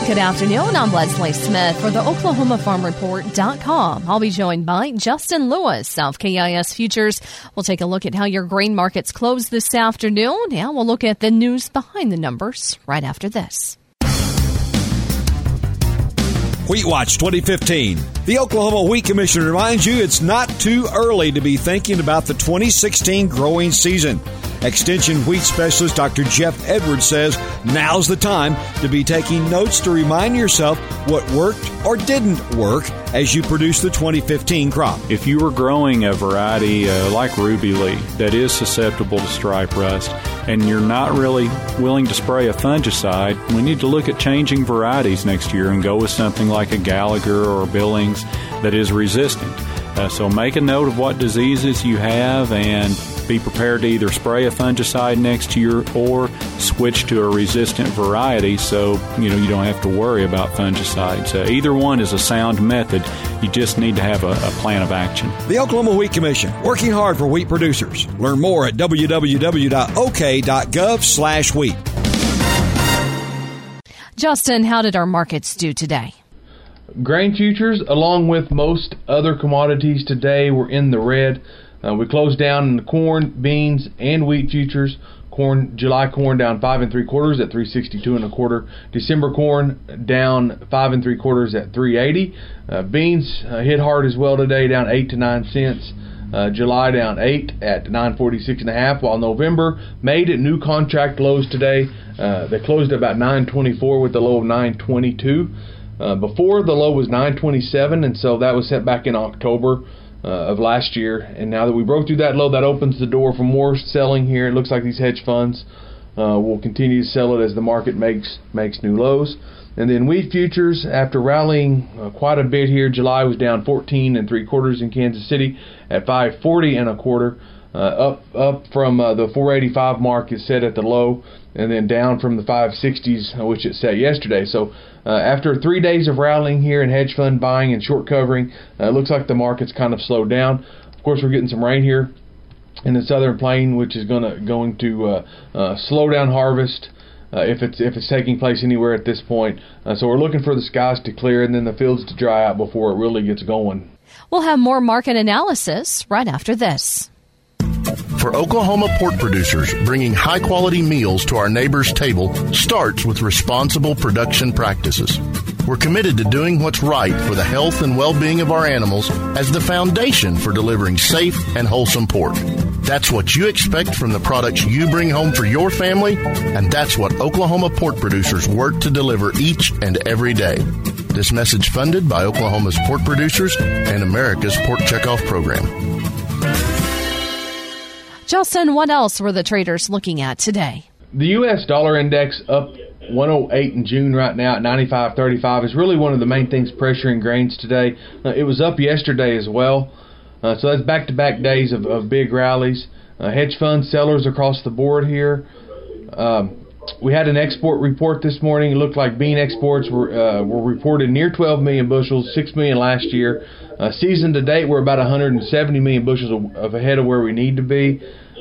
Good afternoon. I'm Leslie Smith for the OklahomaFarmReport.com. I'll be joined by Justin Lewis, South KIS Futures. We'll take a look at how your grain markets closed this afternoon, and we'll look at the news behind the numbers right after this. Wheat Watch 2015. The Oklahoma Wheat Commission reminds you it's not too early to be thinking about the 2016 growing season. Extension Wheat Specialist Dr. Jeff Edwards says now's the time to be taking notes to remind yourself what worked or didn't work as you produce the 2015 crop. If you were growing a variety like Ruby Leaf that is susceptible to stripe rust and you're not really willing to spray a fungicide, we need to look at changing varieties next year and go with something like a Gallagher or a Billings that is resistant. So make a note of what diseases you have and be prepared to either spray a fungicide next year or switch to a resistant variety so you don't have to worry about fungicides. Either one is a sound method. You just need to have a plan of action. The Oklahoma Wheat Commission, working hard for wheat producers. Learn more at www.ok.gov/wheat. Justin, how did our markets do today? Grain futures, along with most other commodities today, were in the red. We closed down in the corn, beans, and wheat futures. July corn down 5 3/4 at 362 1/4. December corn down 5 3/4 at 380. Beans hit hard as well today, down 8 to 9 cents. July down 8 at 946 1/2. While November made it new contract lows today. They closed at about 924 with the low of 922. Before the low was 927, and so that was set back in October of last year. And now that we broke through that low, that opens the door for more selling here. It looks like these hedge funds will continue to sell it as the market makes new lows. And then wheat futures, after rallying quite a bit here, July was down 14 3/4 in Kansas City at 540 1/4. Up from the 485 mark is set at the low, and then down from the 560s, which it set yesterday. So after 3 days of rallying here in hedge fund buying and short covering, it looks like the market's kind of slowed down. Of course, we're getting some rain here in the southern plain, which is going to slow down harvest if it's taking place anywhere at this point. So we're looking for the skies to clear and then the fields to dry out before it really gets going. We'll have more market analysis right after this. For Oklahoma pork producers, bringing high-quality meals to our neighbors' table starts with responsible production practices. We're committed to doing what's right for the health and well-being of our animals as the foundation for delivering safe and wholesome pork. That's what you expect from the products you bring home for your family, and that's what Oklahoma pork producers work to deliver each and every day. This message funded by Oklahoma's pork producers and America's Pork Checkoff Program. Justin, what else were the traders looking at today? The U.S. dollar index up 108 in June right now at 95.35 is really one of the main things pressuring grains today. It was up yesterday as well. So that's back-to-back days of big rallies. Hedge fund sellers across the board here. We had an export report this morning. It looked like bean exports were reported near 12 million bushels, 6 million last year. Season to date, we're about 170 million bushels ahead of where we need to be.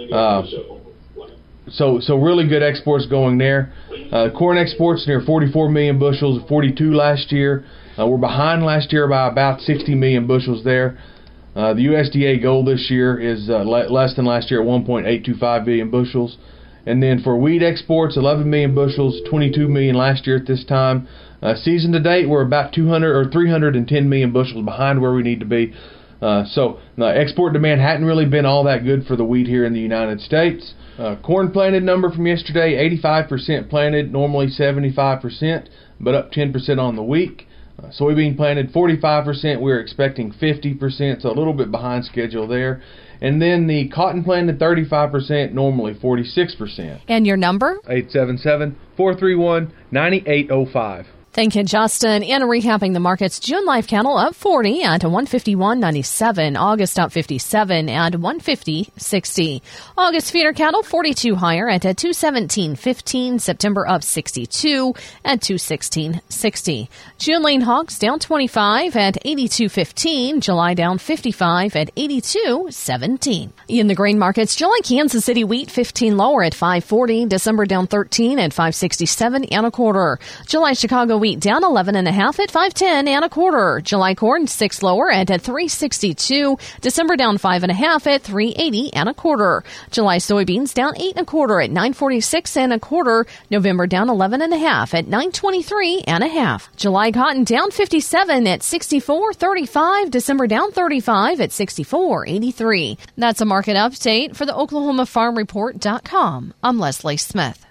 So really good exports going there. Corn exports near 44 million bushels, 42 last year. We're behind last year by about 60 million bushels there. The USDA goal this year is less than last year at 1.825 billion bushels. And then for wheat exports, 11 million bushels, 22 million last year at this time. Season to date, we're about 200 or 310 million bushels behind where we need to be. So export demand hadn't really been all that good for the wheat here in the United States. Corn planted number from yesterday, 85% planted, normally 75%, but up 10% on the week. Soybean planted 45%, we're expecting 50%, so a little bit behind schedule there. And then the cotton planted 35%, normally 46%. And your number? 877-431-9805. Thank you, Justin. And recapping the markets, June live cattle up 40 at 151.97. August up 57 at 150.60. August feeder cattle 42 higher at 217.15. September up 62 at 216.60. June lean hogs down 25 at 82.15. July down 55 at 82.17. In the grain markets, July Kansas City wheat 15 lower at 540. December down 13 at 567 1/4. July Chicago wheat wheat down 11.5 at 5.10 and a quarter. July corn 6 lower at 3.62. December down 5.5 at 3.80 and a quarter. July soybeans down 8 and a quarter at 9.46 and a quarter. November down 11.5 at 9.23 and a half. July cotton down 57 at 64.35. December down 35 at 64.83. That's a market update for the OklahomaFarmReport.com. I'm Leslie Smith.